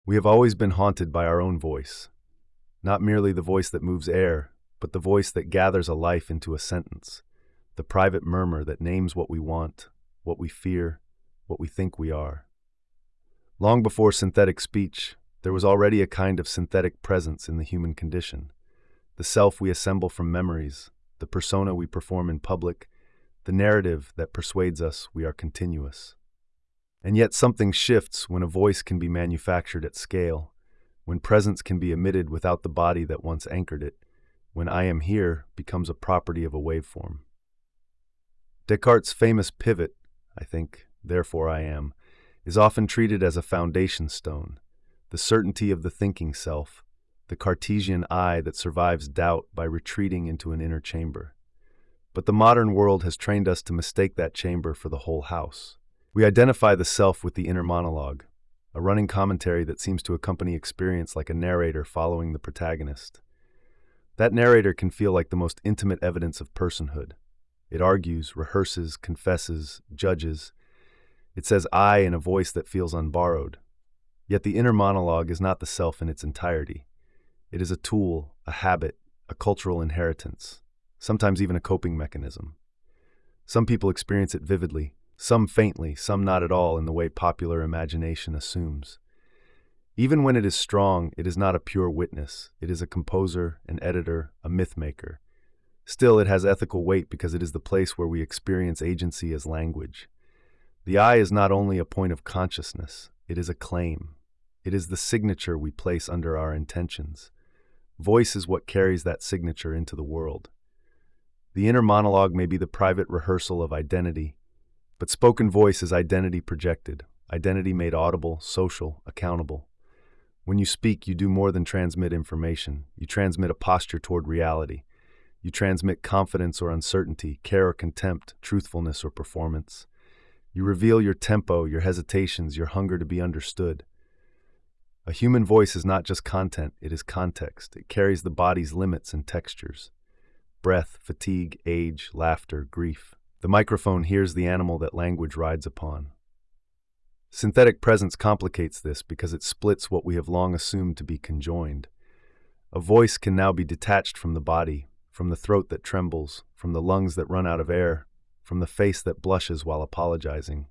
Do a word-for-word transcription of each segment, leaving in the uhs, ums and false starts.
We have always been haunted by our own voice, not merely the voice that moves air, but the voice that gathers a life into a sentence, the private murmur that names what we want, what we fear, what we think we are. Long before synthetic speech, there was already a kind of synthetic presence in the human condition, the self we assemble from memories, the persona we perform in public, the narrative that persuades us we are continuous. And yet something shifts when a voice can be manufactured at scale, when presence can be emitted without the body that once anchored it, when I am here becomes a property of a waveform. Descartes' famous pivot, I think, therefore I am, is often treated as a foundation stone, the certainty of the thinking self, the Cartesian I that survives doubt by retreating into an inner chamber. But the modern world has trained us to mistake that chamber for the whole house. We identify the self with the inner monologue, a running commentary that seems to accompany experience like a narrator following the protagonist. That narrator can feel like the most intimate evidence of personhood. It argues, rehearses, confesses, judges. It says I in a voice that feels unborrowed. Yet the inner monologue is not the self in its entirety. It is a tool, a habit, a cultural inheritance, sometimes even a coping mechanism. Some people experience it vividly, some faintly, some not at all in the way popular imagination assumes. Even when it is strong, it is not a pure witness. It is a composer, an editor, a myth maker. Still, it has ethical weight because it is the place where we experience agency as language. The I is not only a point of consciousness, it is a claim. It is the signature we place under our intentions. Voice is what carries that signature into the world. The inner monologue may be the private rehearsal of identity, but spoken voice is identity projected, identity made audible, social, accountable. When you speak, you do more than transmit information. You transmit a posture toward reality. You transmit confidence or uncertainty, care or contempt, truthfulness or performance. You reveal your tempo, your hesitations, your hunger to be understood. A human voice is not just content, it is context. It carries the body's limits and textures. Breath, fatigue, age, laughter, grief. The microphone hears the animal that language rides upon. Synthetic presence complicates this because it splits what we have long assumed to be conjoined. A voice can now be detached from the body, from the throat that trembles, from the lungs that run out of air, from the face that blushes while apologizing.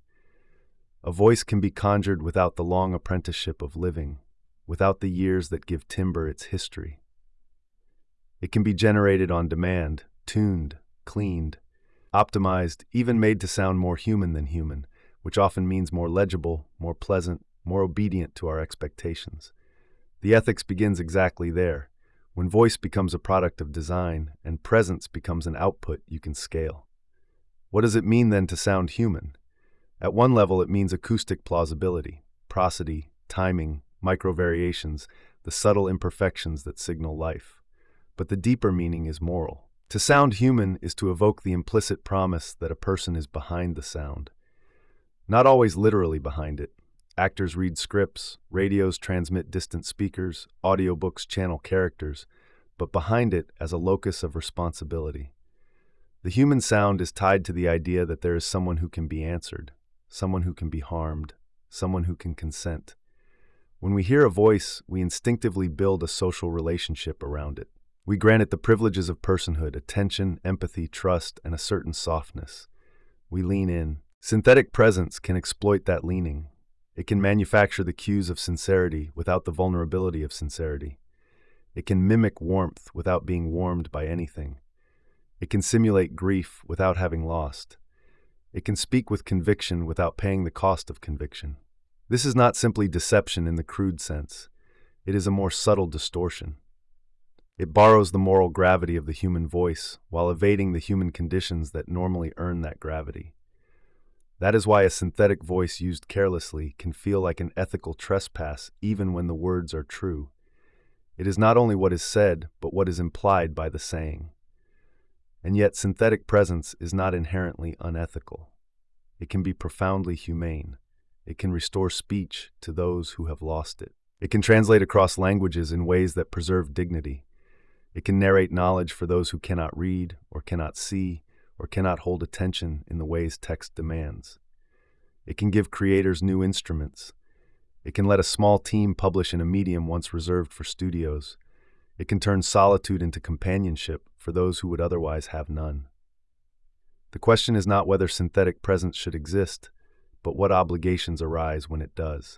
A voice can be conjured without the long apprenticeship of living, without the years that give timbre its history. It can be generated on demand, tuned, cleaned, optimized, even made to sound more human than human, which often means more legible, more pleasant, more obedient to our expectations. The ethics begins exactly there, when voice becomes a product of design and presence becomes an output you can scale. What does it mean then to sound human? At one level, it means acoustic plausibility, prosody, timing, micro-variations, the subtle imperfections that signal life. But the deeper meaning is moral. To sound human is to evoke the implicit promise that a person is behind the sound. Not always literally behind it. Actors read scripts, radios transmit distant speakers, audiobooks channel characters, but behind it as a locus of responsibility. The human sound is tied to the idea that there is someone who can be answered, someone who can be harmed, someone who can consent. When we hear a voice, we instinctively build a social relationship around it. We grant it the privileges of personhood, attention, empathy, trust, and a certain softness. We lean in. Synthetic presence can exploit that leaning. It can manufacture the cues of sincerity without the vulnerability of sincerity. It can mimic warmth without being warmed by anything. It can simulate grief without having lost. It can speak with conviction without paying the cost of conviction. This is not simply deception in the crude sense. It is a more subtle distortion. It borrows the moral gravity of the human voice while evading the human conditions that normally earn that gravity. That is why a synthetic voice used carelessly can feel like an ethical trespass even when the words are true. It is not only what is said, but what is implied by the saying. And yet synthetic presence is not inherently unethical. It can be profoundly humane. It can restore speech to those who have lost it. It can translate across languages in ways that preserve dignity. It can narrate knowledge for those who cannot read, or cannot see, or cannot hold attention in the ways text demands. It can give creators new instruments. It can let a small team publish in a medium once reserved for studios. It can turn solitude into companionship for those who would otherwise have none. The question is not whether synthetic presence should exist, but what obligations arise when it does.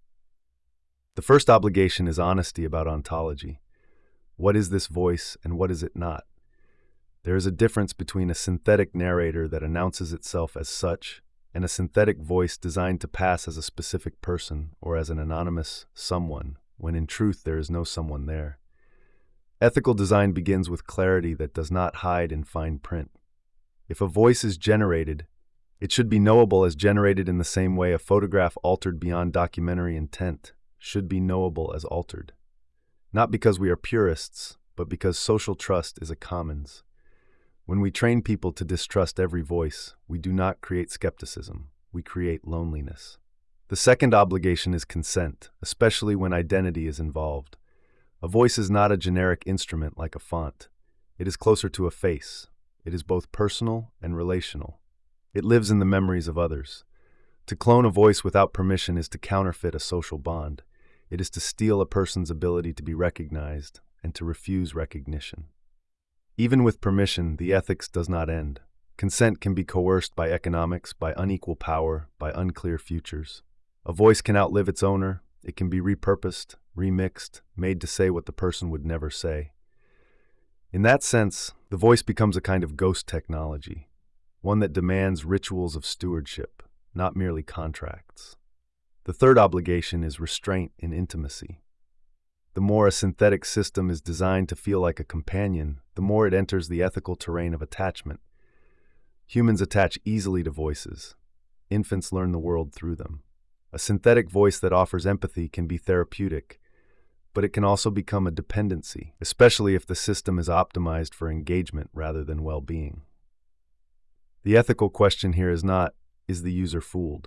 The first obligation is honesty about ontology. What is this voice and what is it not? There is a difference between a synthetic narrator that announces itself as such and a synthetic voice designed to pass as a specific person or as an anonymous someone, when in truth there is no someone there. Ethical design begins with clarity that does not hide in fine print. If a voice is generated, it should be knowable as generated in the same way a photograph altered beyond documentary intent should be knowable as altered. Not because we are purists, but because social trust is a commons. When we train people to distrust every voice, we do not create skepticism, we create loneliness. The second obligation is consent, especially when identity is involved. A voice is not a generic instrument like a font. It is closer to a face. It is both personal and relational. It lives in the memories of others. To clone a voice without permission is to counterfeit a social bond. It is to steal a person's ability to be recognized and to refuse recognition. Even with permission, the ethics does not end. Consent can be coerced by economics, by unequal power, by unclear futures. A voice can outlive its owner. It can be repurposed, remixed, made to say what the person would never say. In that sense, the voice becomes a kind of ghost technology, one that demands rituals of stewardship, not merely contracts. The third obligation is restraint in intimacy. The more a synthetic system is designed to feel like a companion, the more it enters the ethical terrain of attachment. Humans attach easily to voices. Infants learn the world through them. A synthetic voice that offers empathy can be therapeutic, but it can also become a dependency, especially if the system is optimized for engagement rather than well-being. The ethical question here is not, is the user fooled?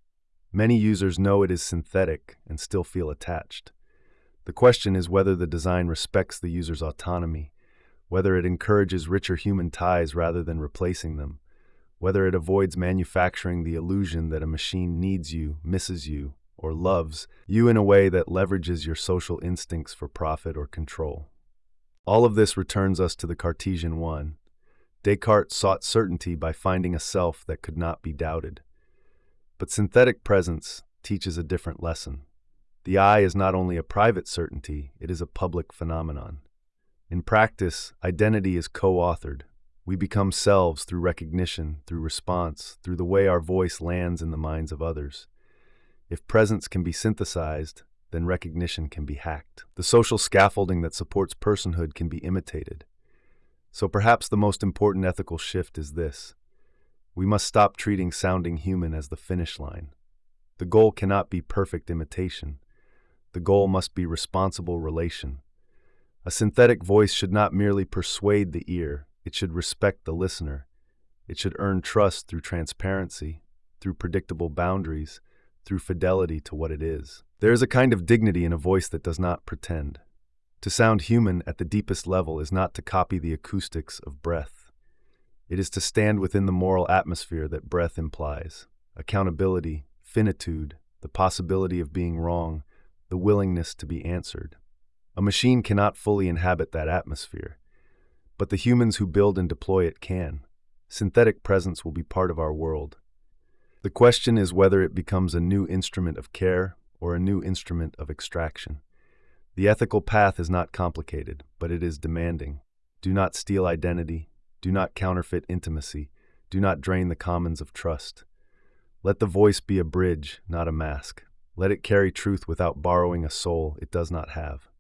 Many users know it is synthetic and still feel attached. The question is whether the design respects the user's autonomy, whether it encourages richer human ties rather than replacing them, whether it avoids manufacturing the illusion that a machine needs you, misses you, or loves you in a way that leverages your social instincts for profit or control. All of this returns us to the Cartesian one. Descartes sought certainty by finding a self that could not be doubted. But synthetic presence teaches a different lesson. The I is not only a private certainty, it is a public phenomenon. In practice, identity is co-authored. We become selves through recognition, through response, through the way our voice lands in the minds of others. If presence can be synthesized, then recognition can be hacked. The social scaffolding that supports personhood can be imitated. So perhaps the most important ethical shift is this. We must stop treating sounding human as the finish line. The goal cannot be perfect imitation. The goal must be responsible relation. A synthetic voice should not merely persuade the ear, it should respect the listener. It should earn trust through transparency, through predictable boundaries, through fidelity to what it is. There is a kind of dignity in a voice that does not pretend. To sound human at the deepest level is not to copy the acoustics of breath. It is to stand within the moral atmosphere that breath implies. Accountability, finitude, the possibility of being wrong, the willingness to be answered. A machine cannot fully inhabit that atmosphere, but the humans who build and deploy it can. Synthetic presence will be part of our world. The question is whether it becomes a new instrument of care or a new instrument of extraction. The ethical path is not complicated, but it is demanding. Do not steal identity. Do not counterfeit intimacy. Do not drain the commons of trust. Let the voice be a bridge, not a mask. Let it carry truth without borrowing a soul it does not have.